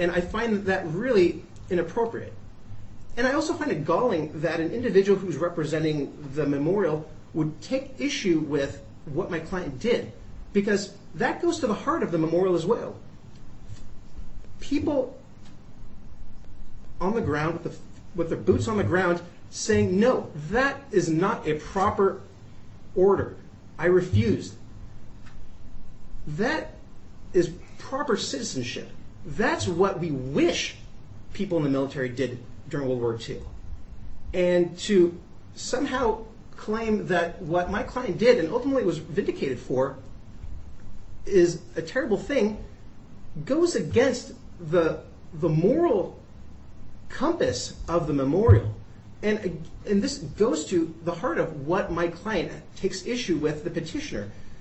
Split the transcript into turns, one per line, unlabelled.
And I find that really inappropriate. And I also find it galling that an individual who's representing the memorial would take issue with what my client did, because that goes to the heart of the memorial as well. People on the ground, with their boots on the ground, saying, no, that is not a proper order. I refused. That is proper citizenship. That's what we wish people in the military did during World War II. And to somehow claim that what my client did and ultimately was vindicated for is a terrible thing goes against the moral compass of the memorial. And this goes to the heart of what my client takes issue with the petitioner.